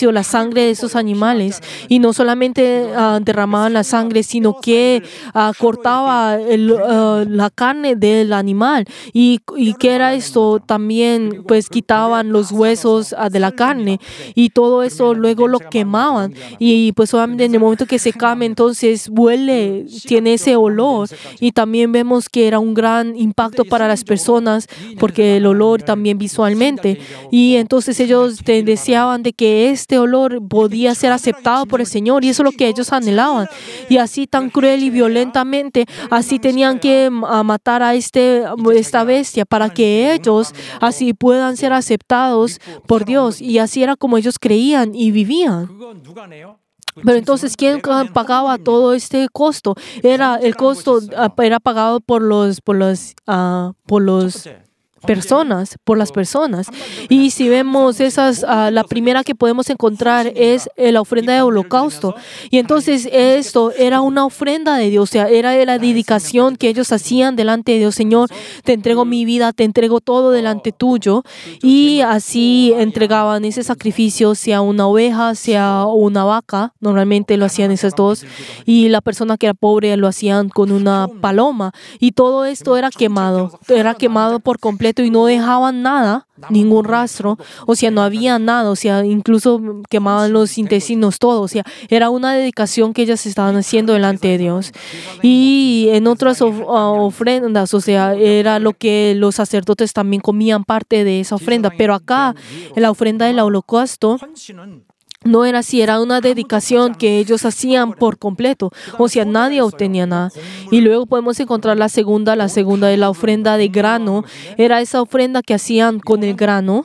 sacrificio la sangre de esos animales, y no solamente uh, derramaban la sangre, sino que uh, cortaba el, uh, la carne del animal. Y, y ¿qué era esto? También pues quitaban los huesos uh, de la carne, y todo eso luego lo quemaban, y pues obviamente en el momento que se quema, entonces huele, tiene ese olor, y también vemos que era un gran impacto para las personas porque el olor también visualmente, y entonces ellos te deseaban de que este olor podía ser aceptado por el Señor, y eso es lo que ellos anhelaban. Y así tan cruel y violentamente, así tenían que uh, matar a este, esta bestia para que ellos así puedan ser aceptados por Dios, y así era como ellos creían y vivían. Pero entonces, ¿quién pagaba todo este costo? Era el costo uh, era pagado por los por los uh, por los personas, por las personas. Y si vemos esas, uh, la primera que podemos encontrar es la ofrenda de holocausto. Y entonces esto era una ofrenda de Dios, o sea, era la dedicación que ellos hacían delante de Dios. Señor, te entrego mi vida, te entrego todo delante tuyo. Y así entregaban ese sacrificio, sea una oveja, sea una vaca. Normalmente lo hacían esas dos. Y la persona que era pobre lo hacían con una paloma. Y todo esto era quemado, era quemado por completo, y no dejaban nada, ningún rastro, o sea, no había nada, o sea, incluso quemaban los intestinos, todo, o sea, era una dedicación que ellas estaban haciendo delante de Dios. Y en otras of- uh, ofrendas, o sea, era lo que los sacerdotes también comían parte de esa ofrenda, pero acá, en la ofrenda del holocausto, no era así, era una dedicación que ellos hacían por completo, o sea, nadie obtenía nada. Y luego podemos encontrar la segunda, la segunda de la ofrenda de grano, era esa ofrenda que hacían con el grano.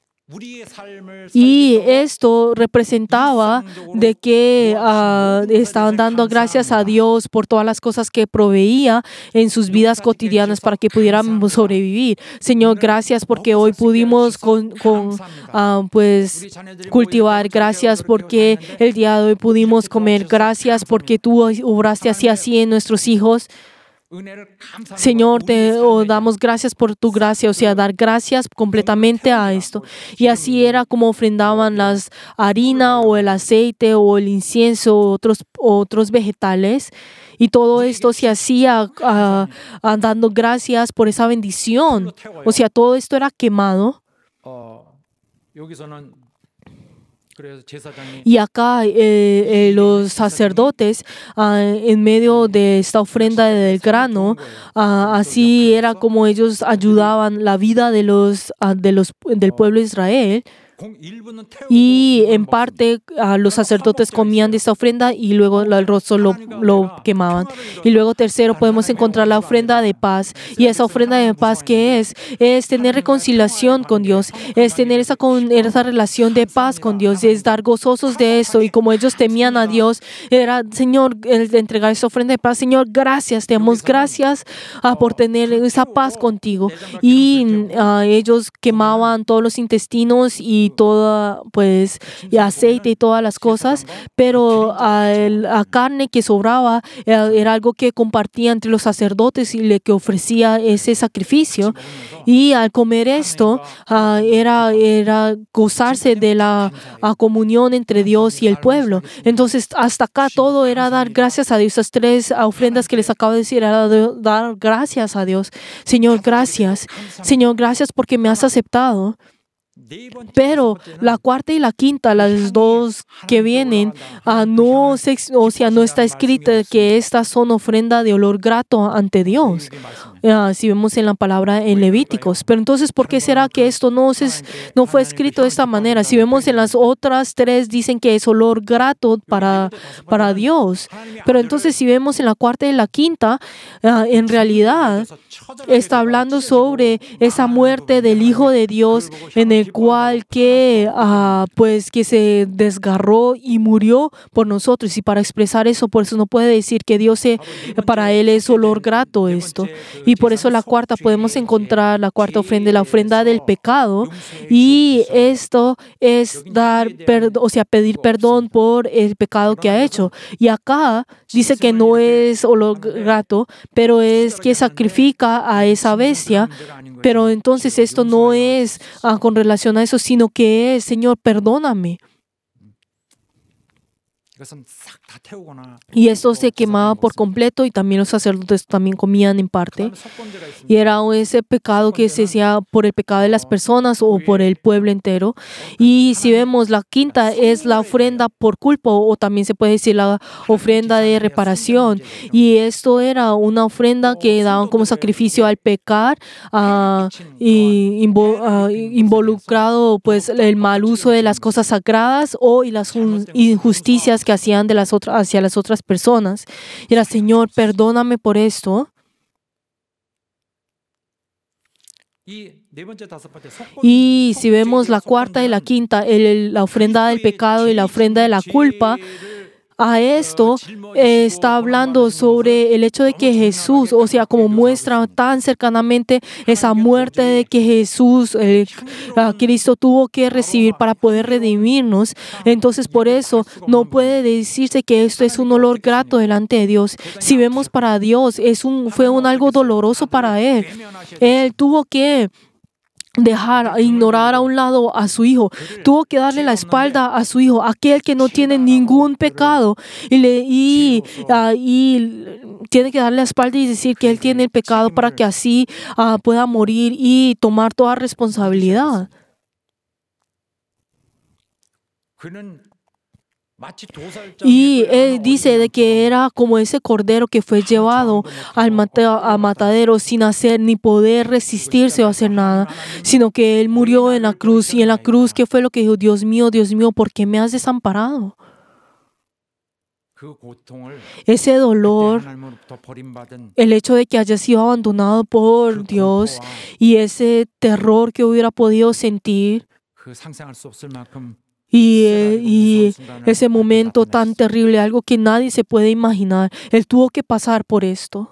Y esto representaba de que uh, estaban dando gracias a Dios por todas las cosas que proveía en sus vidas cotidianas para que pudiéramos sobrevivir. Señor, gracias porque hoy pudimos con, con, uh, pues, cultivar. Gracias porque el día de hoy pudimos comer. Gracias porque tú obraste así así en nuestros hijos. Señor, te oh, damos gracias por tu gracia, o sea, dar gracias completamente a esto. Y así era como ofrendaban las harina o el aceite o el incienso o otros, otros vegetales. Y todo esto se hacía uh, uh, dando gracias por esa bendición. O sea, todo esto era quemado. Y acá eh, eh, los sacerdotes, uh, en medio de esta ofrenda del grano, uh, así era como ellos ayudaban la vida de los, uh, de los, del pueblo de Israel. Y en parte uh, los sacerdotes comían de esta ofrenda y luego el resto lo, lo quemaban. Y luego tercero podemos encontrar la ofrenda de paz. Y esa ofrenda de paz, ¿qué es? Es tener reconciliación con Dios, es tener esa, con, esa relación de paz con Dios, es dar gozosos de eso. Y como ellos temían a Dios, era, Señor, el de entregar esa ofrenda de paz. Señor, gracias, te damos gracias uh, por tener esa paz contigo. Y uh, ellos quemaban todos los intestinos y toda, pues, y aceite y todas las cosas, pero uh, la carne que sobraba era, era algo que compartía entre los sacerdotes y le que ofrecía ese sacrificio. Y al comer esto, uh, era, era gozarse de la uh, comunión entre Dios y el pueblo. Entonces, hasta acá todo era dar gracias a Dios. Esas tres ofrendas que les acabo de decir era dar gracias a Dios. Señor, gracias. Señor, gracias porque me has aceptado. Pero la cuarta y la quinta, las dos que vienen, uh, no, se, o sea, no está escrito que estas son ofrenda de olor grato ante Dios. Uh, si vemos en la palabra en Levíticos. Pero entonces, ¿por qué será que esto no, se, no fue escrito de esta manera? Si vemos en las otras tres, dicen que es olor grato para, para Dios. Pero entonces, si vemos en la cuarta y la quinta, uh, en realidad está hablando sobre esa muerte del Hijo de Dios, en el cual que, uh, pues, que se desgarró y murió por nosotros. Y para expresar eso, por eso no puede decir que Dios, se, para Él es olor grato esto. Y por eso la cuarta podemos encontrar la cuarta ofrenda, la ofrenda del pecado. Y esto es dar, o sea, pedir perdón por el pecado que ha hecho. Y acá dice que no es olor grato, pero es que sacrifica a esa bestia. Pero entonces esto no es uh, con relación a eso, sino que es, Señor, perdóname. Y esto se quemaba por completo y también los sacerdotes también comían en parte. Y era ese pecado que se hacía por el pecado de las personas o por el pueblo entero. Y si vemos la quinta es la ofrenda por culpa o también se puede decir la ofrenda de reparación. Y esto era una ofrenda que daban como sacrificio al pecar uh, y invo, uh, involucrado pues el mal uso de las cosas sagradas o y las injusticias que hacían de las otras, hacia las otras personas. Y era, Señor, perdóname por esto. Y si vemos la cuarta y la quinta, el, la ofrenda del pecado y la ofrenda de la culpa, a esto eh, está hablando sobre el hecho de que Jesús, o sea, como muestra tan cercanamente esa muerte de que Jesús, eh, Cristo tuvo que recibir para poder redimirnos. Entonces, por eso no puede decirse que esto es un olor grato delante de Dios. Si vemos para Dios, es un, fue un algo doloroso para Él. Él tuvo que dejar, ignorar a un lado a su hijo. Tuvo que darle la espalda a su hijo, aquel que no tiene ningún pecado. Y, le, y, uh, y tiene que darle la espalda y decir que él tiene el pecado para que así uh, pueda morir y tomar toda responsabilidad. Y él dice de que era como ese cordero que fue llevado al mata- a matadero sin hacer ni poder resistirse o hacer nada, sino que él murió en la cruz. Y en la cruz, ¿qué fue lo que dijo? Dios mío, Dios mío, ¿por qué me has desamparado? Ese dolor, el hecho de que haya sido abandonado por Dios y ese terror que hubiera podido sentir, Y, eh, y ese momento tan terrible, algo que nadie se puede imaginar. Él tuvo que pasar por esto.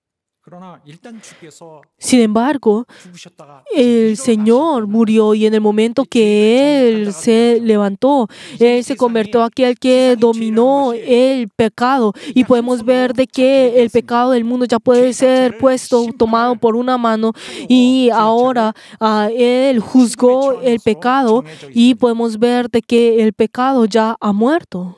Sin embargo, el Señor murió y en el momento que Él se levantó, Él se convirtió en aquel que dominó el pecado. Y podemos ver de que el pecado del mundo ya puede ser puesto, tomado por una mano. Y ahora uh, Él juzgó el pecado y podemos ver de que el pecado ya ha muerto.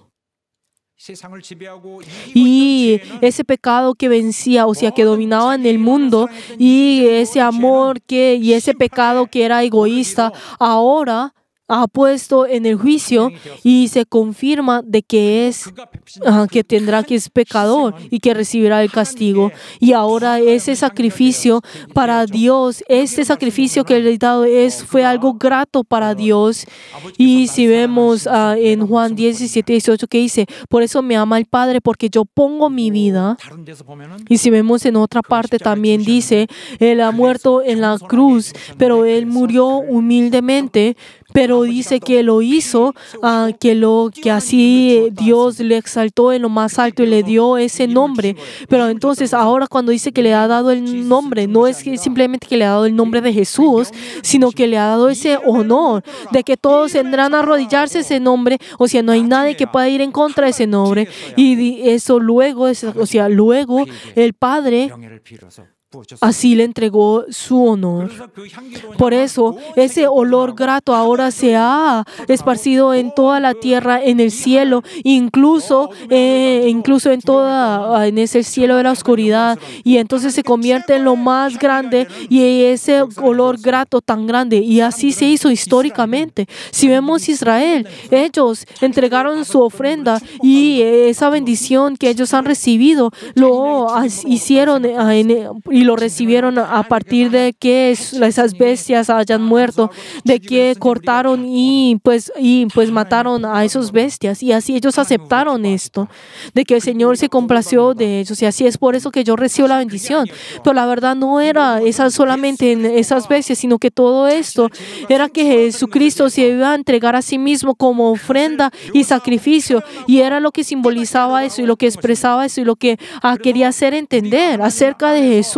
Y ese pecado que vencía, o sea, que dominaba en el mundo, y ese amor que, y ese pecado que era egoísta, ahora ha puesto en el juicio y se confirma de que es uh, que tendrá que es pecador y que recibirá el castigo. Y ahora ese sacrificio para Dios, este sacrificio que le he dado es, fue algo grato para Dios. Y si vemos uh, en Juan diecisiete, dieciocho que dice, por eso me ama el Padre, porque yo pongo mi vida. Y si vemos en otra parte también dice, Él ha muerto en la cruz, pero Él murió humildemente. Pero dice que lo hizo, uh, que, lo, que así Dios le exaltó en lo más alto y le dio ese nombre. Pero entonces ahora cuando dice que le ha dado el nombre, no es que simplemente que le ha dado el nombre de Jesús, sino que le ha dado ese honor de que todos tendrán a arrodillarse ese nombre. O sea, no hay nadie que pueda ir en contra de ese nombre. Y eso luego, o sea, luego el Padre así le entregó su honor. Por eso, ese olor grato ahora se ha esparcido en toda la tierra, en el cielo, incluso, eh, incluso en toda, en ese cielo de la oscuridad. Y entonces se convierte en lo más grande y ese olor grato tan grande. Y así se hizo históricamente. Si vemos Israel, ellos entregaron su ofrenda y esa bendición que ellos han recibido, lo hicieron en y lo recibieron a partir de que esas bestias hayan muerto, de que cortaron y pues, y pues mataron a esas bestias. Y así ellos aceptaron esto, de que el Señor se complació de ellos. Y así es por eso que yo recibo la bendición. Pero la verdad no era esa solamente en esas bestias, sino que todo esto era que Jesucristo se iba a entregar a sí mismo como ofrenda y sacrificio. Y era lo que simbolizaba eso y lo que expresaba eso y lo que ah, quería hacer entender acerca de Jesús.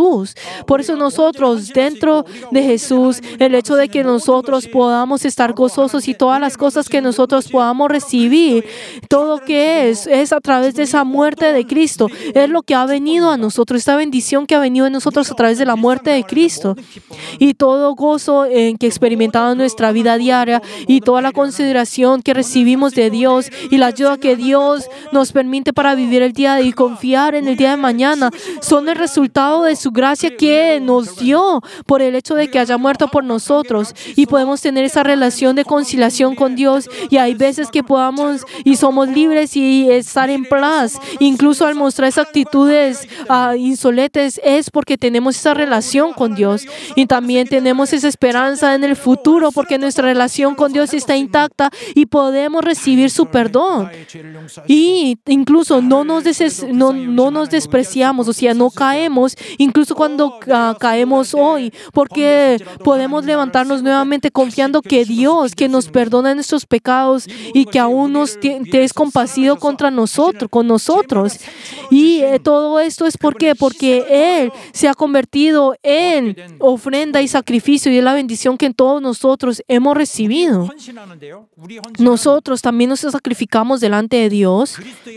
Jesús. Por eso nosotros, dentro de Jesús, el hecho de que nosotros podamos estar gozosos y todas las cosas que nosotros podamos recibir, todo que es, es a través de esa muerte de Cristo. Es lo que ha venido a nosotros, esta bendición que ha venido a nosotros a través de la muerte de Cristo. Y todo gozo en que experimentamos en nuestra vida diaria y toda la consideración que recibimos de Dios y la ayuda que Dios nos permite para vivir el día y confiar en el día de mañana son el resultado de su gracia que nos dio por el hecho de que haya muerto por nosotros, y podemos tener esa relación de conciliación con Dios. Y hay veces que podamos y somos libres y estar en paz, incluso al mostrar esas actitudes uh, insolentes, es porque tenemos esa relación con Dios, y también tenemos esa esperanza en el futuro porque nuestra relación con Dios está intacta y podemos recibir su perdón. Y incluso no nos, des, no, no nos despreciamos, o sea, no caemos, incluso cuando uh, caemos hoy, porque podemos levantarnos nuevamente confiando que Dios, que nos perdona nuestros pecados y que aún nos te, te es compasivo contra nosotros, con nosotros. Y eh, todo esto es ¿por qué? Porque Él se ha convertido en ofrenda y sacrificio, y es la bendición que todos nosotros hemos recibido. Nosotros también nos sacrificamos delante de Dios,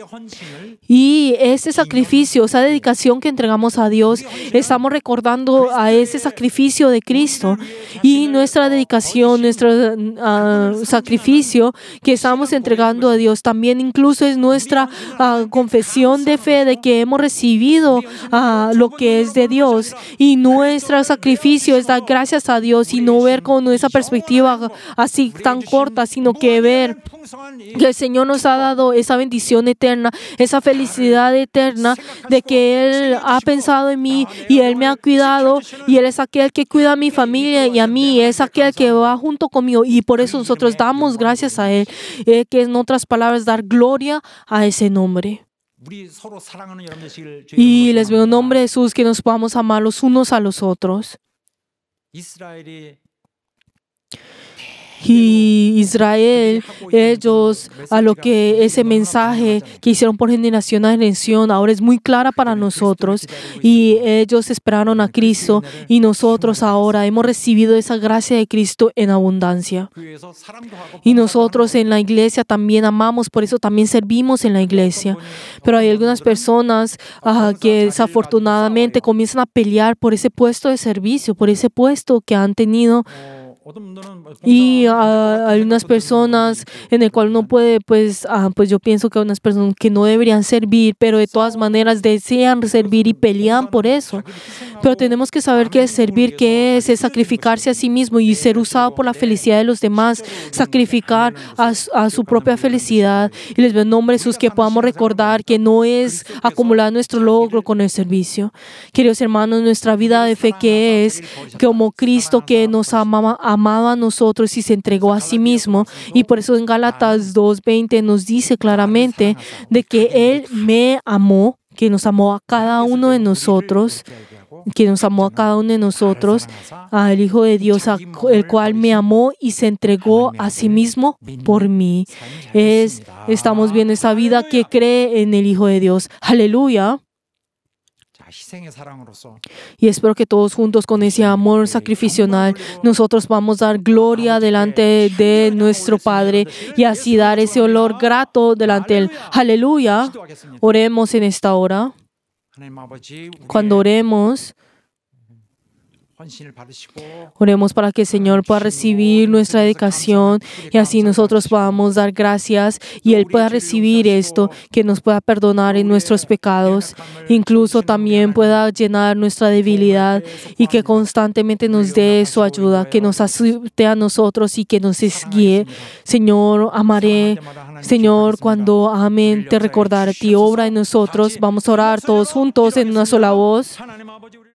y ese sacrificio, esa dedicación que entregamos a Dios, estamos recordando a ese sacrificio de Cristo, y nuestra dedicación, nuestro uh, sacrificio que estamos entregando a Dios también incluso es nuestra uh, confesión de fe de que hemos recibido uh, lo que es de Dios, y nuestro sacrificio es dar gracias a Dios y no ver con esa perspectiva así tan corta, sino que ver que el Señor nos ha dado esa bendición eterna, esa felicidad eterna de que Él ha pensado en mí y Él me ha cuidado, y Él es aquel que cuida a mi familia y a mí, es aquel que va junto conmigo, y por eso nosotros damos gracias a Él, eh, que en otras palabras dar gloria a ese nombre. Y les veo en nombre de Jesús que nos podamos amar los unos a los otros. Y Israel, ellos, a lo que ese mensaje que hicieron por generación a generación, ahora es muy clara para nosotros. Y ellos esperaron a Cristo, y nosotros ahora hemos recibido esa gracia de Cristo en abundancia. Y nosotros en la iglesia también amamos, por eso también servimos en la iglesia. Pero hay algunas personas uh, que desafortunadamente comienzan a pelear por ese puesto de servicio, por ese puesto que han tenido. Y uh, hay unas personas en el cual uno puede, pues, uh, pues yo pienso que hay unas personas que no deberían servir, pero de todas maneras desean servir y pelean por eso. Pero tenemos que saber qué es servir, qué es, es sacrificarse a sí mismo y ser usado por la felicidad de los demás, sacrificar a, a su propia felicidad. Y les veo en nombre de Jesús que podamos recordar que no es acumular nuestro logro con el servicio. Queridos hermanos, nuestra vida de fe que es como Cristo, que nos amaba, amado a nosotros y se entregó a sí mismo, y por eso en Gálatas dos veinte nos dice claramente de que Él me amó, que nos amó a cada uno de nosotros, que nos amó a cada uno de nosotros, al Hijo de Dios, el cual me amó y se entregó a sí mismo por mí. Es, estamos viendo esa vida que cree en el Hijo de Dios. Aleluya. Y espero que todos juntos con ese amor sacrificial nosotros vamos a dar gloria delante de nuestro Padre y así dar ese olor grato delante de Él. Aleluya. Oremos en esta hora. Cuando oremos, oremos para que el Señor pueda recibir nuestra dedicación y así nosotros podamos dar gracias y Él pueda recibir esto, que nos pueda perdonar en nuestros pecados, incluso también pueda llenar nuestra debilidad y que constantemente nos dé su ayuda, que nos asiste a nosotros y que nos guíe. Señor, amaré. Señor, cuando amén, te recordaré a ti, obra en nosotros. Vamos a orar todos juntos en una sola voz.